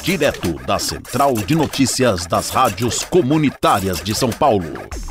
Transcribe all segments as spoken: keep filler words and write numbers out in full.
direto da Central de Notícias das Rádios Comunitárias de São Paulo.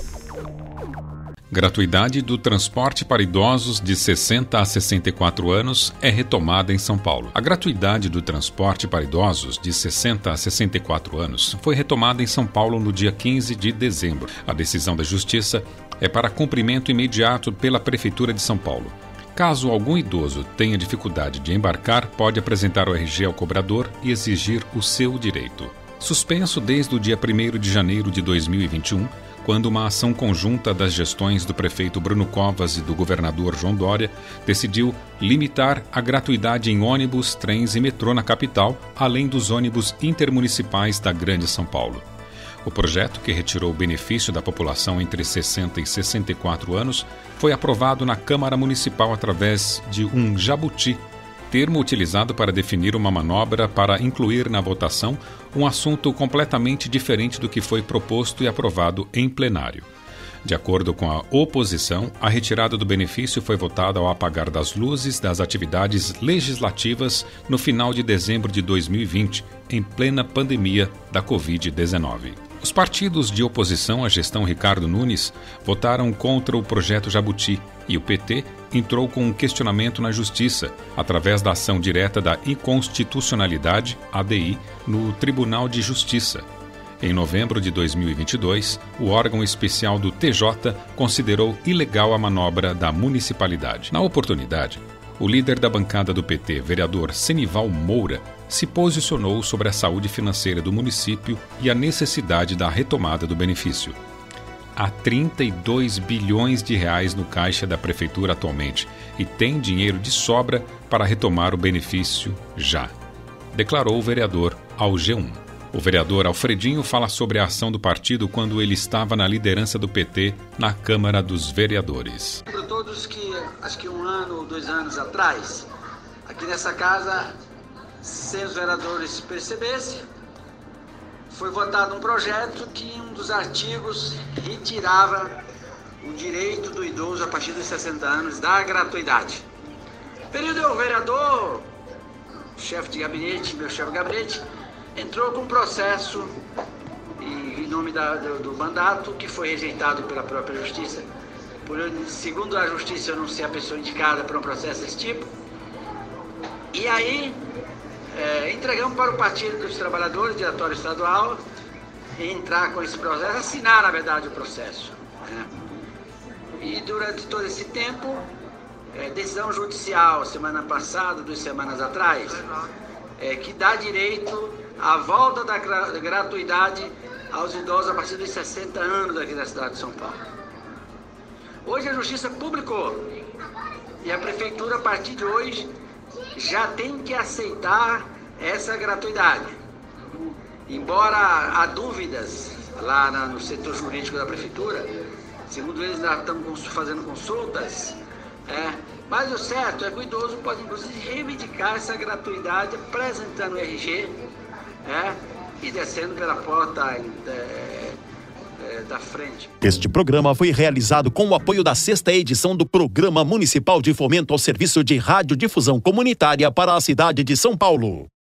Gratuidade do transporte para idosos de sessenta a sessenta e quatro anos é retomada em São Paulo. A gratuidade do transporte para idosos de sessenta a sessenta e quatro anos foi retomada em São Paulo no dia quinze de dezembro. A decisão da Justiça é para cumprimento imediato pela Prefeitura de São Paulo. Caso algum idoso tenha dificuldade de embarcar, pode apresentar o R G ao cobrador e exigir o seu direito. Suspenso desde o dia primeiro de janeiro de dois mil e vinte e um, quando uma ação conjunta das gestões do prefeito Bruno Covas e do governador João Dória decidiu limitar a gratuidade em ônibus, trens e metrô na capital, além dos ônibus intermunicipais da Grande São Paulo. O projeto, que retirou o benefício da população entre sessenta e sessenta e quatro anos, foi aprovado na Câmara Municipal através de um jabuti, termo utilizado para definir uma manobra para incluir na votação um assunto completamente diferente do que foi proposto e aprovado em plenário. De acordo com a oposição, a retirada do benefício foi votada ao apagar das luzes das atividades legislativas no final de dezembro de dois mil e vinte, em plena pandemia da covid dezenove. Os partidos de oposição à gestão Ricardo Nunes votaram contra o projeto Jabuti e o P T entrou com um questionamento na Justiça, através da ação direta da inconstitucionalidade, A D I, no Tribunal de Justiça. Em novembro de dois mil e vinte e dois, o órgão especial do T J considerou ilegal a manobra da municipalidade. Na oportunidade, o líder da bancada do P T, vereador Senival Moura, se posicionou sobre a saúde financeira do município e a necessidade da retomada do benefício. Há trinta e dois bilhões de reais no caixa da prefeitura atualmente e tem dinheiro de sobra para retomar o benefício já, declarou o vereador ao G um. O vereador Alfredinho fala sobre a ação do partido quando ele estava na liderança do P T na Câmara dos Vereadores. Lembro todos que, acho que um ano ou dois anos atrás, aqui nessa casa, sem os vereadores percebessem, foi votado um projeto que um dos artigos retirava o direito do idoso a partir dos sessenta anos da gratuidade. Período eu, o vereador, chefe de gabinete, meu chefe de gabinete, entrou com um processo e, em nome da, do, do mandato, que foi rejeitado pela própria Justiça. Por, segundo a Justiça, eu não ser a pessoa indicada para um processo desse tipo. E aí, é, entregamos para o Partido dos Trabalhadores, Diretório Estadual, entrar com esse processo, assinar, na verdade, o processo. Né? E durante todo esse tempo, é, decisão judicial, semana passada, duas semanas atrás, é, que dá direito à volta da gratuidade aos idosos a partir dos sessenta anos aqui da cidade de São Paulo. Hoje a Justiça publicou e a Prefeitura, a partir de hoje, já tem que aceitar essa gratuidade. Embora há dúvidas lá no setor jurídico da Prefeitura, segundo eles já estão fazendo consultas, é, mas o certo é que o idoso pode, inclusive, reivindicar essa gratuidade apresentando o R G, é, e descendo pela porta é, é, da frente. Este programa foi realizado com o apoio da sexta edição do Programa Municipal de Fomento ao Serviço de Radiodifusão Comunitária para a cidade de São Paulo.